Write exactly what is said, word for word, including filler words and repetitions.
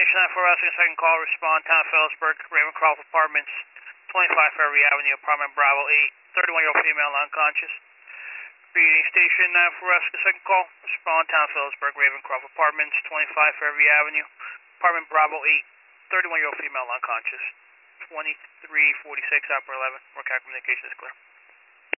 Information nine four asking second call, respond, Town Phillipsburg, Ravencroft Apartments, twenty-five Ferry Avenue, apartment Bravo eight, thirty-one-year-old female unconscious. Reading station nine four asking second call, respond, Town Phillipsburg, Ravencroft Apartments, twenty-five Ferry Avenue, apartment Bravo eight, thirty-one-year-old female unconscious. twenty-three forty-six, operator eleven, work out communication is clear.